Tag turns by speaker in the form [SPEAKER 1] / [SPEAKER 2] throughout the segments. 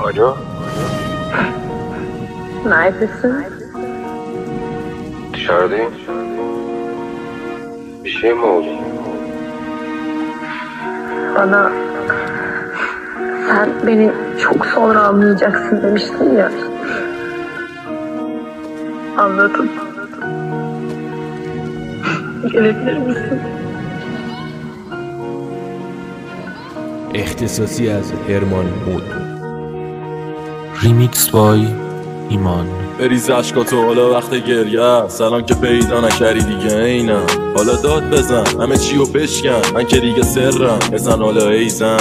[SPEAKER 1] Alo?
[SPEAKER 2] Neredesin?
[SPEAKER 1] Dışarıdayım. Bir şey mi oldu?
[SPEAKER 2] Bana sen beni çok sonra anlayacaksın demiştin ya. Anladım. Gelebilir misin?
[SPEAKER 3] اختصاصی از هرمان مود.
[SPEAKER 4] ریمیکس بای ایمان.
[SPEAKER 5] بریز عشقاتو حالا وقت گریه، سلام که پیدا نکردی دیگه اینم. حالا داد بزن همه چیو بشکن، من که دیگه سرم بزن حالا ایزن.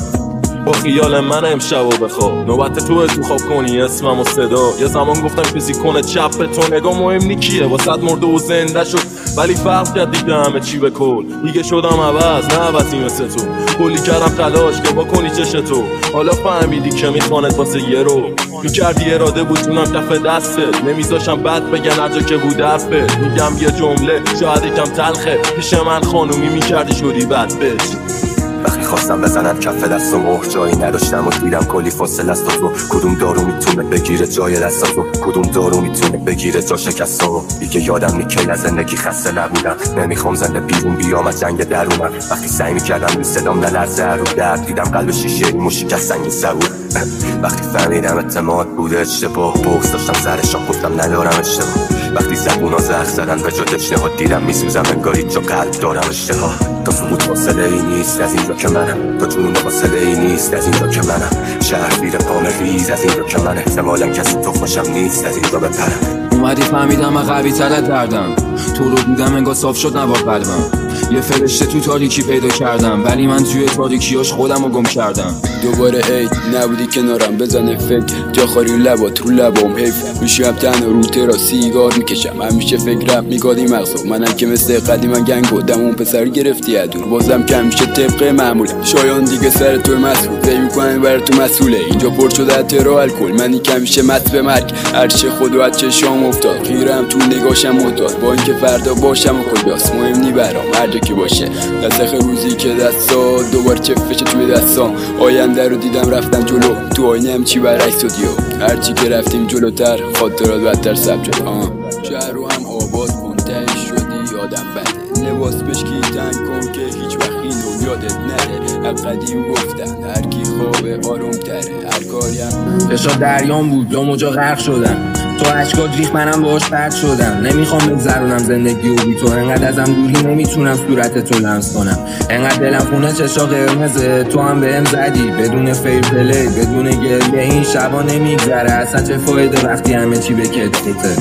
[SPEAKER 5] با خیال من امشب و بخواب، نوبت تو خواب کنی اسمم و صدا. یه زمان گفتم کسی کنه چپ به تو نگاه مهم نی کیه، واسه مرده و زنده شد ولی فرق کرد دیگه همه چی به کل. دیگه شدم عوض نه عوضی مثل تو، کلی کردم تلاش که با کنی چش تو. حالا فهمیدی که میخواند واسه یه رو میکردی اراده بود جونم کف دستت، نمیذاشم بد بگن هر جا که بود حرفت. میگم یه جمله شاید یکم تلخه، پیش من خانومی میکردی شدی بد بچ.
[SPEAKER 6] وقتی خواستم بزنم کف دست و مهر جایی نداشتم و دیدم کلی فاصله است تو. کدوم دارو میتونه بگیره جای دستاتو، کدوم دارو میتونه بگیره جا شکستامو. دیگه یادم نی کی از زندگی خسته نبودم، نمیخوام زنده بیرون بیام از جنگ درونم. وقتی سعی میکردم این صدام نلرزه رو درد، دیدم قلب شیشه ایمو شکست سنگین صبور. وقتی فهمیدم اعتماد بوده اشتباه، بغض داشتم سرشان گفتم ندارم اشتباه. وقتی زبونا زخ زدن به جا تشنهاد دیدم میسوزم انگاری جا قلب دارم اشتها. تا سقوط فاصله ای نیست از اینجا که منم، تا جنون فاصله ای نیست از اینجا که منم. شهر زیر پام ریز از اینجا که من احتمالا کسی تخمشم نیست از اینجا بپرم.
[SPEAKER 7] اومدی فهمیدم من قوی تر دردم، تو رو دیدم انگار صاف شد نوار قلبم. یه فرشته تو تاریکی پیدا کردم ولی من توی تاریکیاش خودم رو گم کردم.
[SPEAKER 8] دوباره عید نبودی کنارم، بزنه فکر جا خاری لبات رو لبام. حیف میشم تنها رو ترا سیگار میکشم، همیشه فکرم میگادی مغزو. منم که مثل قدیم من گنگ بودم اون پسر گرفتی ادور، بازم کم میشه طبق معمول. شایان دیگه سر تو مسئول، فکر میکنم برای تو مسئوله. اینجا پر شده از ترا الکل، منی که میشه مت به مرگ. هرچه خودو از چشام افتاد خیرم تو نگاشم معتاد، با اینکه فردا باشم و کجاست مهم نی برام هر جا که باشه. دست روزی که دستا دوباره چفشه توی دستام، آینده رو دیدم رفتم جلو، تو آینه هم چی برعکس شدی و هرچی که رفتیم جلوتر خاطرات بدتر ثبت شد. شهر رو هم آباد منتهی شدی آدم بده، لباس بشکی تنگ کن که هیچ وقت اینو یادت نره. از قدیم گفتن هر کی خوابه آروم تره، هر کاریم
[SPEAKER 3] دشا دریان بود دو موجا غرق شدم، تو اشکات ریخ منم باهاش پرد شدم. نمیخوام بگذرونم زندگی و بی تو، انقدر ازم دوری نمیتونم صورت تو لمس کنم. انقدر دلم خونه چشا قرمزه، تو هم بهم زدی بدون فیر پلی بدون گریه. این شبا نمیگذره اصلا، چه فایده وقتی همه چی به کتفته.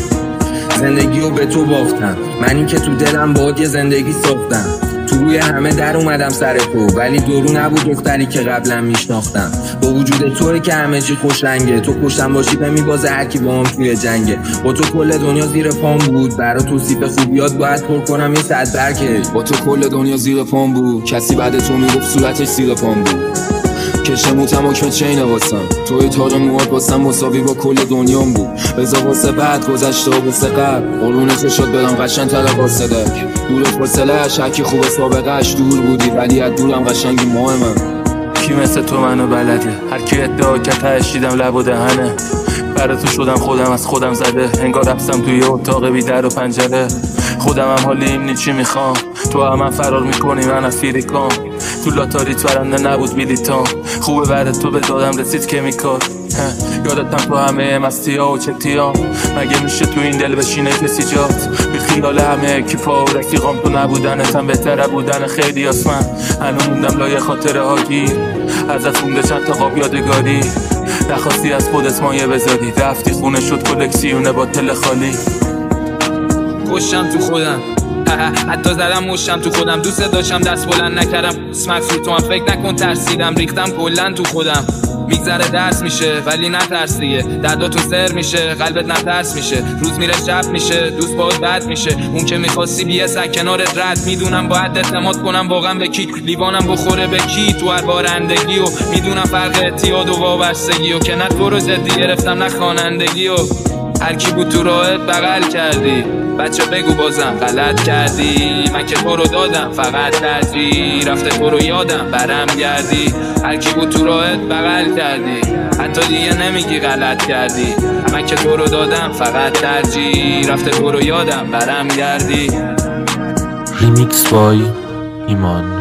[SPEAKER 3] زندگیو به تو باختم، منی که تو دلم باهات یه زندگی ساختم. تو روی همه در اومدم سر تو، ولی دورو نبود دختری که قبلا میشناختم. با وجود توی که همه چی خوش رنگه، تو کشتم باشی نمیبازه هر کی با هم توی جنگه. با تو کل دنیا زیر پام بود، برا توصیف خوبیات باید پر کنم یه صد برکه.
[SPEAKER 7] با تو کل دنیا زیر پام بود، کسی بعد تو میگفت صورتش زیر پام بود. کشه موتم و که چینه واسم، توی تاج موهات واسم مساوی با کل دنیام بود. بذار واسه بعد گذشته و واسه قبل، قرونه چشات بدم قشنگ تر واسه دک. دور فاصله‌اش هرکی خوب سابقه‌اش دور بودی ولی از دورم قشنگی مهمم.
[SPEAKER 9] کی مثل تو منو بلده، هر کی ادعا که تهش دیدم لب و دهنه. برا تو شدم خودم از خودم زده، انگار رفتم توی اتاق بی در و پنجره. خودم هم حالی این چی میخوام، تو هم من فرار میکنی من از فیریکام. تو لاتاریت برنده نبود بیلیتام، خوبه بعد تو به دادم رسید کمیکال. یادتم تو همه مستی ها و چتیام، مگه میشه تو این دل بشینه کسی جات. بی خیال همه اکیپا و رفیقام تو نبودنتم بهتره بودن خیلی آسمن. هنو موندم لایه خاطره ها گیر، ازت مونده چند تا قاب یادگاری. نخواستی از خودت مایه بذاری، رفتی خونه شد کلکسیونه با تل خالی.
[SPEAKER 10] کشم تو خودم، حتی زدم مشم تو خودم. دوست داشتم دست بلند نکردم، اسمت رو تو هم فکر نکن ترسیدم. ریختم کلن تو خودم، میگذره درس میشه ولی نترس دیگه. دردا تو سر میشه قلبت نترس میشه، روز میره شب میشه دوست باید بد میشه. اون که میخواستی بیه سک کنارت رد، میدونم باید اعتماد کنم واقعا به کی. لیوانم بخوره به کی تو هر بارندگی، و میدونم فرق اعتیاد و وابستگی، و که نه تو رو جدی گرفتم نه خوانندگی. و هر کی بود تو راهت بغل کردی، بچه بگو بازم غلط کردی، من که تو رو دادم فقط ترجیح، رفته تو رو یادم برم گردی، هر کی بود تو راهت بغل کردی، حتی دیگه نمیگی غلط کردی، من که تو رو دادم فقط ترجیح، رفته تو رو یادم برم گردی.
[SPEAKER 4] ریمیکس بای ایمان.